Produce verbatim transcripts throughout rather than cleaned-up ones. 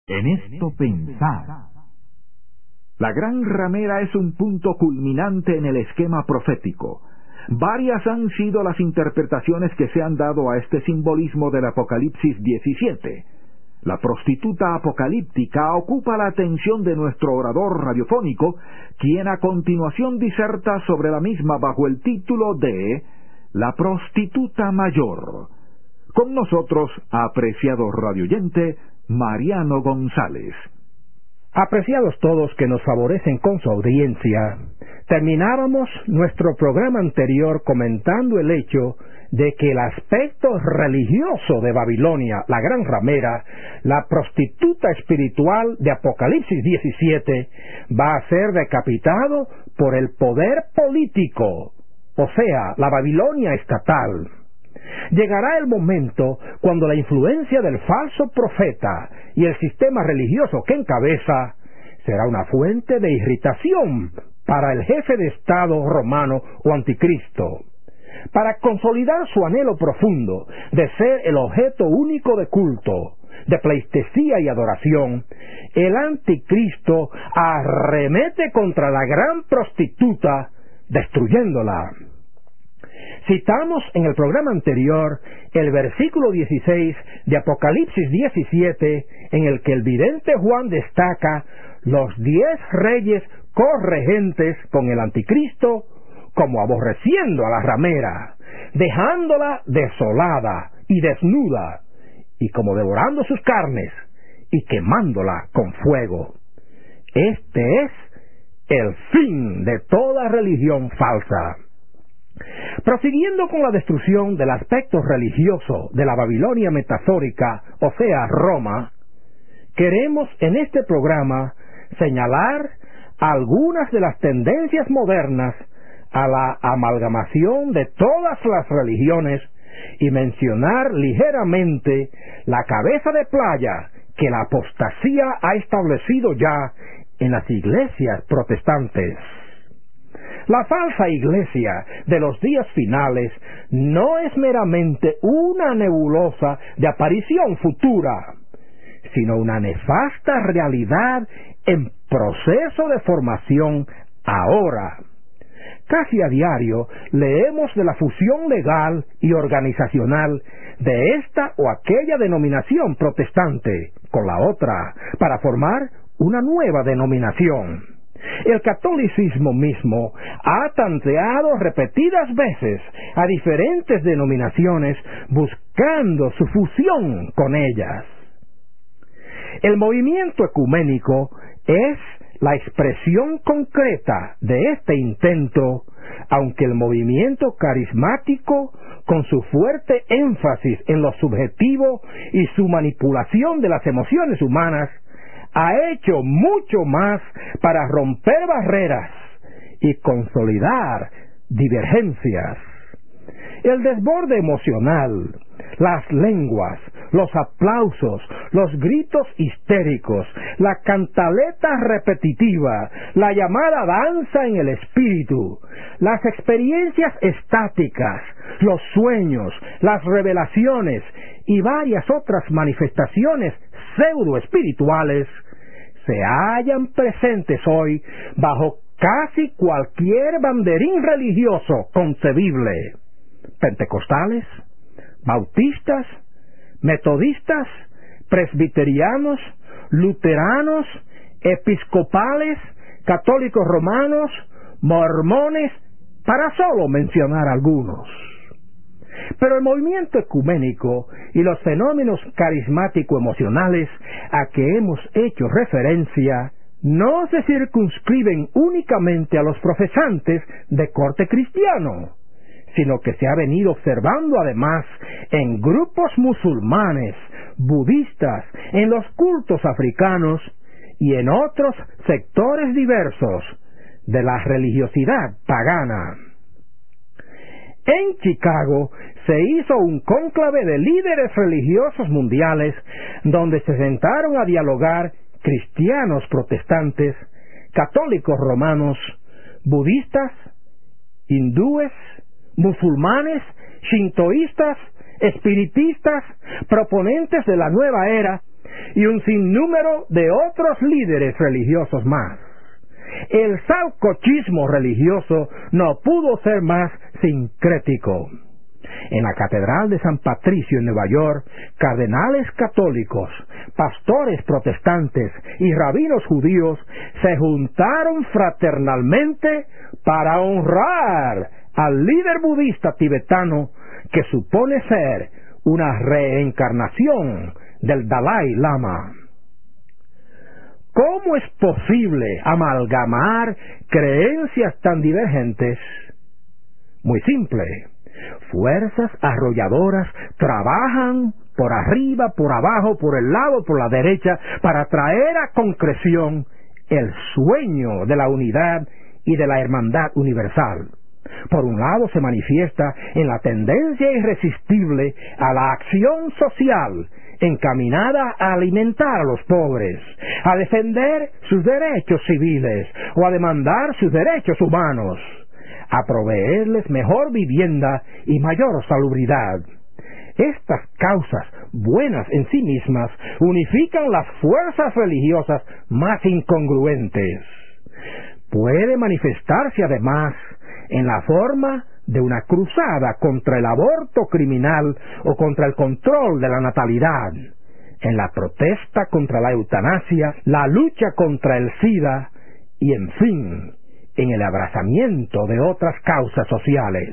En esto pensad. La gran ramera es un punto culminante en el esquema profético. Varias han sido las interpretaciones que se han dado a este simbolismo del Apocalipsis diecisiete. La prostituta apocalíptica ocupa la atención de nuestro orador radiofónico, quien a continuación diserta sobre la misma bajo el título de La prostituta mayor. Con nosotros, apreciado radioyente, Mariano González. Apreciados todos que nos favorecen con su audiencia, terminábamos nuestro programa anterior comentando el hecho de que el aspecto religioso de Babilonia, la gran ramera, la prostituta espiritual de Apocalipsis diecisiete, va a ser decapitado por el poder político, o sea, la Babilonia estatal. Llegará el momento cuando la influencia del falso profeta y el sistema religioso que encabeza será una fuente de irritación para el jefe de Estado romano o anticristo. Para consolidar su anhelo profundo de ser el objeto único de culto, de pleitesía y adoración, el anticristo arremete contra la gran prostituta, destruyéndola. Citamos en el programa anterior el versículo dieciséis de Apocalipsis diecisiete, en el que el vidente Juan destaca los diez reyes corregentes con el anticristo, como aborreciendo a la ramera, dejándola desolada y desnuda, y como devorando sus carnes y quemándola con fuego. Este es el fin de toda religión falsa. Prosiguiendo con la destrucción del aspecto religioso de la Babilonia metafórica, o sea, Roma, queremos en este programa señalar algunas de las tendencias modernas a la amalgamación de todas las religiones y mencionar ligeramente la cabeza de playa que la apostasía ha establecido ya en las iglesias protestantes. La falsa iglesia de los días finales no es meramente una nebulosa de aparición futura, sino una nefasta realidad en proceso de formación ahora. Casi a diario leemos de la fusión legal y organizacional de esta o aquella denominación protestante con la otra para formar una nueva denominación. El catolicismo mismo ha tanteado repetidas veces a diferentes denominaciones buscando su fusión con ellas. El movimiento ecuménico es la expresión concreta de este intento, aunque el movimiento carismático, con su fuerte énfasis en lo subjetivo y su manipulación de las emociones humanas, ha hecho mucho más para romper barreras y consolidar divergencias. El desborde emocional, las lenguas, los aplausos, los gritos histéricos, la cantaleta repetitiva, la llamada danza en el espíritu, las experiencias estáticas, los sueños, las revelaciones y varias otras manifestaciones pseudo-espirituales se hallan presentes hoy bajo casi cualquier banderín religioso concebible. Pentecostales, bautistas, metodistas, presbiterianos, luteranos, episcopales, católicos romanos, mormones, para solo mencionar algunos. Pero el movimiento ecuménico y los fenómenos carismático-emocionales a que hemos hecho referencia no se circunscriben únicamente a los profesantes de corte cristiano, sino que se ha venido observando además en grupos musulmanes, budistas, en los cultos africanos y en otros sectores diversos de la religiosidad pagana. En Chicago se hizo un cónclave de líderes religiosos mundiales donde se sentaron a dialogar cristianos protestantes, católicos romanos, budistas, hindúes, musulmanes, shintoístas, espiritistas, proponentes de la nueva era y un sinnúmero de otros líderes religiosos más. El salcochismo religioso no pudo ser más sincrético. En la Catedral de San Patricio en Nueva York, cardenales católicos, pastores protestantes y rabinos judíos se juntaron fraternalmente para honrar al líder budista tibetano que supone ser una reencarnación del Dalai Lama. ¿Cómo es posible amalgamar creencias tan divergentes? Muy simple. Fuerzas arrolladoras trabajan por arriba, por abajo, por el lado, por la derecha, para traer a concreción el sueño de la unidad y de la hermandad universal. Por un lado se manifiesta en la tendencia irresistible a la acción social encaminada a alimentar a los pobres, a defender sus derechos civiles o a demandar sus derechos humanos, a proveerles mejor vivienda y mayor salubridad. Estas causas, buenas en sí mismas, unifican las fuerzas religiosas más incongruentes. Puede manifestarse además en la forma de una cruzada contra el aborto criminal o contra el control de la natalidad, en la protesta contra la eutanasia, la lucha contra el SIDA y, en fin, en el abrazamiento de otras causas sociales.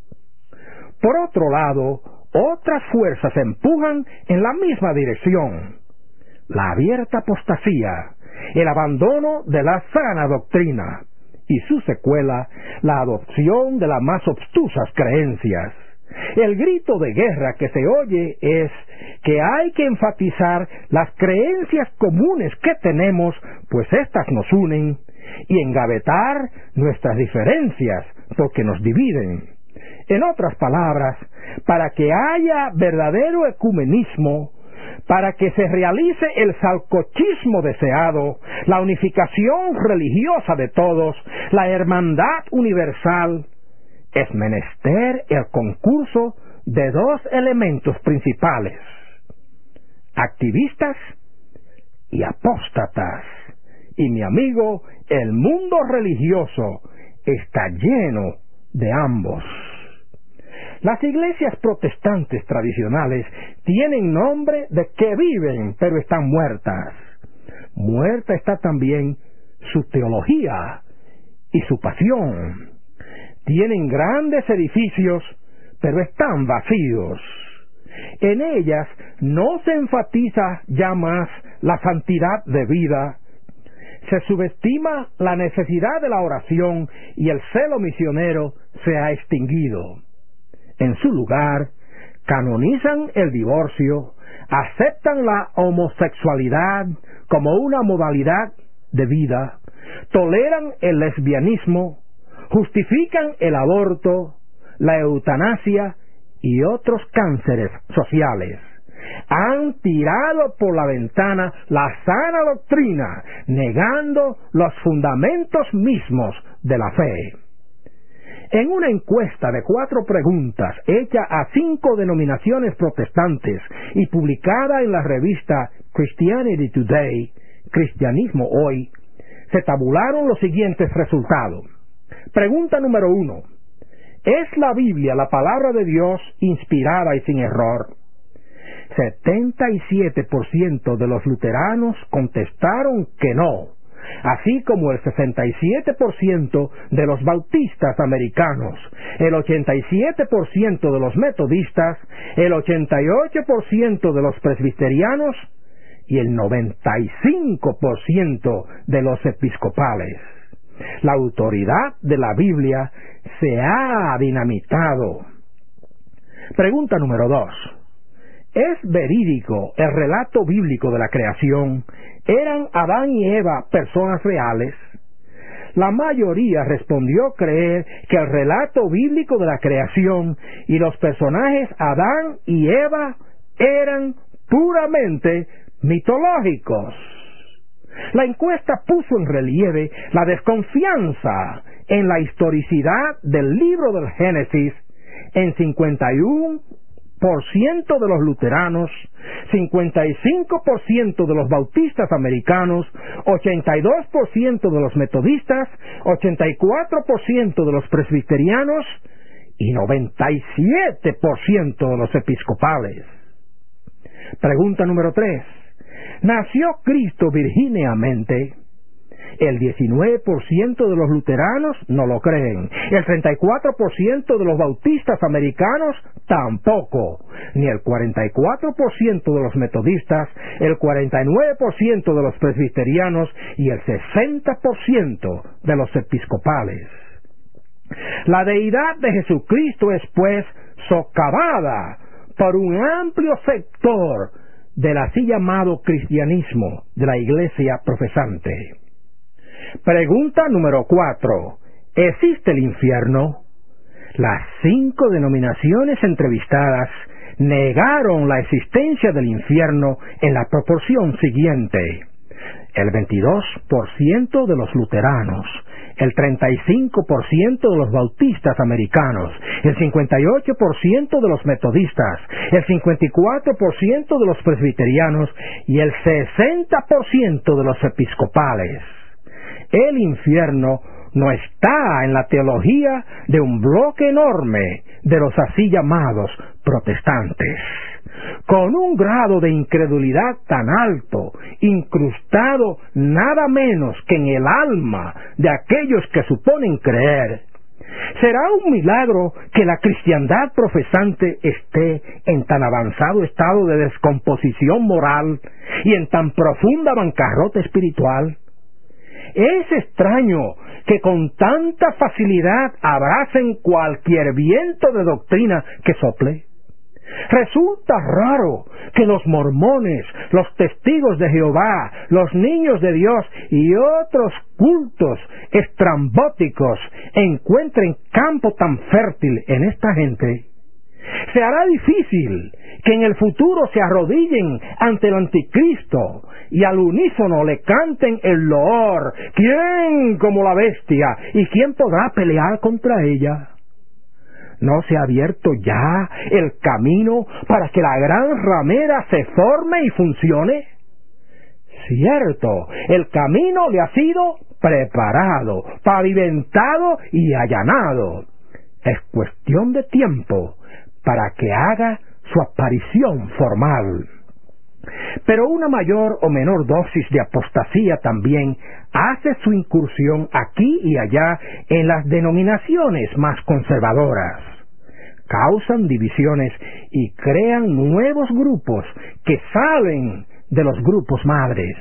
Por otro lado, otras fuerzas empujan en la misma dirección: la abierta apostasía, el abandono de la sana doctrina y su secuela, la adopción de las más obtusas creencias. El grito de guerra que se oye es que hay que enfatizar las creencias comunes que tenemos, pues éstas nos unen, y engavetar nuestras diferencias, porque nos dividen. En otras palabras, para que haya verdadero ecumenismo, para que se realice el salcochismo deseado, la unificación religiosa de todos, la hermandad universal, es menester el concurso de dos elementos principales: activistas y apóstatas. Y mi amigo, el mundo religioso está lleno de ambos. Las iglesias protestantes tradicionales tienen nombre de que viven, pero están muertas. Muerta está también su teología y su pasión. Tienen grandes edificios, pero están vacíos. En ellas no se enfatiza ya más la santidad de vida. Se subestima la necesidad de la oración y el celo misionero se ha extinguido. En su lugar, canonizan el divorcio, aceptan la homosexualidad como una modalidad de vida, toleran el lesbianismo, justifican el aborto, la eutanasia y otros cánceres sociales. Han tirado por la ventana la sana doctrina, negando los fundamentos mismos de la fe. En una encuesta de cuatro preguntas hecha a cinco denominaciones protestantes y publicada en la revista Christianity Today, Cristianismo Hoy, se tabularon los siguientes resultados. Pregunta número uno: ¿es la Biblia la palabra de Dios inspirada y sin error? setenta y siete por ciento de los luteranos contestaron que no, así como el sesenta y siete por ciento de los bautistas americanos, el ochenta y siete por ciento de los metodistas, el ochenta y ocho por ciento de los presbiterianos y el noventa y cinco por ciento de los episcopales. La autoridad de la Biblia se ha dinamitado. Pregunta número dos: ¿es verídico el relato bíblico de la creación? ¿Eran Adán y Eva personas reales? La mayoría respondió creer que el relato bíblico de la creación y los personajes Adán y Eva eran puramente mitológicos. La encuesta puso en relieve la desconfianza en la historicidad del libro del Génesis en cincuenta y uno por ciento de los luteranos, cincuenta y cinco por ciento de los bautistas americanos, ochenta y dos por ciento de los metodistas, ochenta y cuatro por ciento de los presbiterianos y noventa y siete por ciento de los episcopales. Pregunta número tres. ¿Nació Cristo virgíneamente? El diecinueve por ciento de los luteranos no lo creen. El treinta y cuatro por ciento de los bautistas americanos tampoco. Ni el cuarenta y cuatro por ciento de los metodistas, el cuarenta y nueve por ciento de los presbiterianos y el sesenta por ciento de los episcopales. La deidad de Jesucristo es, pues, socavada por un amplio sector del así llamado cristianismo de la iglesia profesante. Pregunta número cuatro. ¿Existe el infierno? Las cinco denominaciones entrevistadas negaron la existencia del infierno en la proporción siguiente: el veintidós por ciento de los luteranos, el treinta y cinco por ciento de los bautistas americanos, el cincuenta y ocho por ciento de los metodistas, el cincuenta y cuatro por ciento de los presbiterianos y el sesenta por ciento de los episcopales. El infierno no está en la teología de un bloque enorme de los así llamados protestantes. Con un grado de incredulidad tan alto, incrustado nada menos que en el alma de aquellos que suponen creer, será un milagro que la cristiandad profesante esté en tan avanzado estado de descomposición moral y en tan profunda bancarrota espiritual. Es extraño que con tanta facilidad abracen cualquier viento de doctrina que sople. Resulta raro que los mormones, los testigos de Jehová, los niños de Dios y otros cultos estrambóticos encuentren campo tan fértil en esta gente. Se hará difícil que en el futuro se arrodillen ante el anticristo y al unísono le canten el loor: ¿quién como la bestia? ¿Y quién podrá pelear contra ella? ¿No se ha abierto ya el camino para que la gran ramera se forme y funcione? Cierto, el camino le ha sido preparado, pavimentado y allanado. Es cuestión de tiempo para que haga su aparición formal. Pero una mayor o menor dosis de apostasía también hace su incursión aquí y allá en las denominaciones más conservadoras. Causan divisiones y crean nuevos grupos que salen de los grupos madres.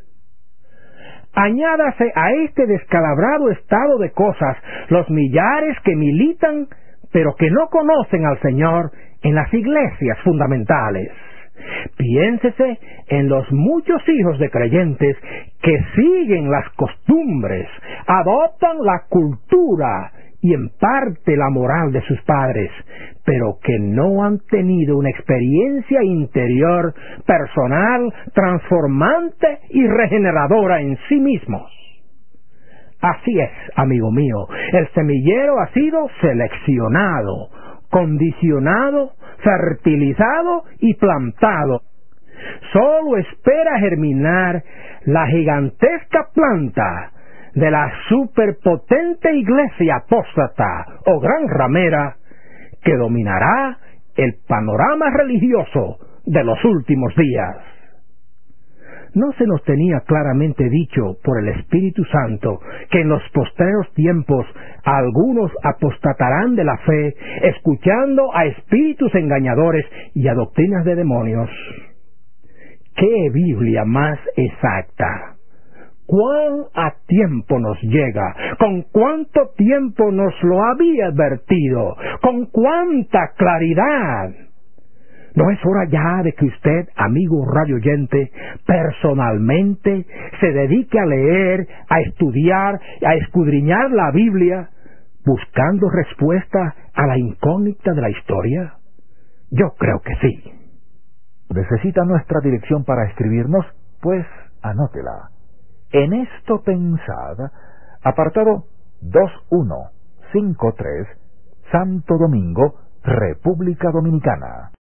Añádase a este descalabrado estado de cosas los millares que militan pero que no conocen al Señor en las iglesias fundamentales. Piénsese en los muchos hijos de creyentes que siguen las costumbres, adoptan la cultura y en parte la moral de sus padres, pero que no han tenido una experiencia interior, personal, transformante y regeneradora en sí mismos. Así es, amigo mío, el semillero ha sido seleccionado, condicionado, fertilizado y plantado. Solo espera germinar la gigantesca planta de la superpotente iglesia apóstata o gran ramera que dominará el panorama religioso de los últimos días. ¿No se nos tenía claramente dicho por el Espíritu Santo que en los postreros tiempos algunos apostatarán de la fe, escuchando a espíritus engañadores y a doctrinas de demonios? ¡Qué Biblia más exacta! ¿Cuán a tiempo nos llega? ¿Con cuánto tiempo nos lo había advertido? ¿Con cuánta claridad? ¿No es hora ya de que usted, amigo radioyente, personalmente se dedique a leer, a estudiar, a escudriñar la Biblia, buscando respuesta a la incógnita de la historia? Yo creo que sí. ¿Necesita nuestra dirección para escribirnos? Pues anótela. En esto pensad, apartado dos uno cinco tres, Santo Domingo, República Dominicana.